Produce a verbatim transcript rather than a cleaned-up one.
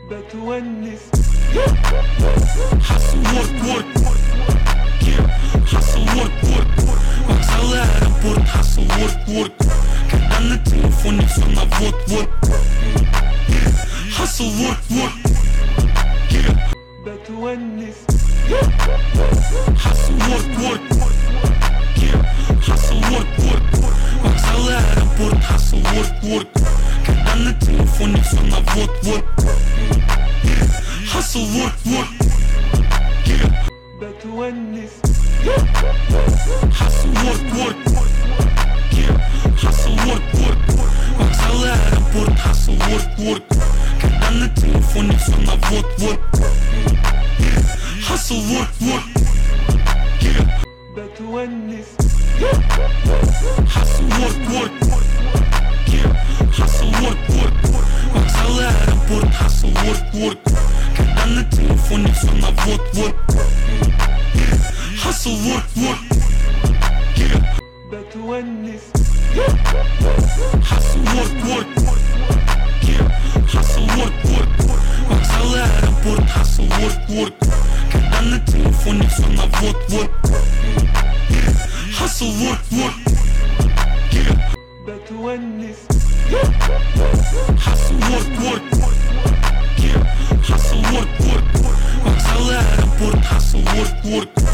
بتونس. Hustle work work yeah hustle work work Вокзалы, аэропорт, hustle work work Когда на телефоне все на вот вот Hustle work work yeah بتونس. Hustle work work yeah hustle work work Вокзалы, аэропорт, hustle work work Когда на телефоне все на вот вот Hustle work work yeah بتونس. Hustle work work yeah hustle work work Вокзалы, аэропорт, hustle work work Когда на телефоне все на вот вот Hustle work work yeah بتونس. Hustle work work yeah hustle work work Вокзалы, аэропорт, hustle work work Когда на телефоне все на вот вот Hustle work work yeah بتونس. Hustle work work yeah hustle work work Вокзалы, аэропорт, hustle work work Когда на телефоне все на вот вот Hustle work work yeah بتونس. Hustle work work yeah hustle work work Вокзалы, аэропорт, hustle work work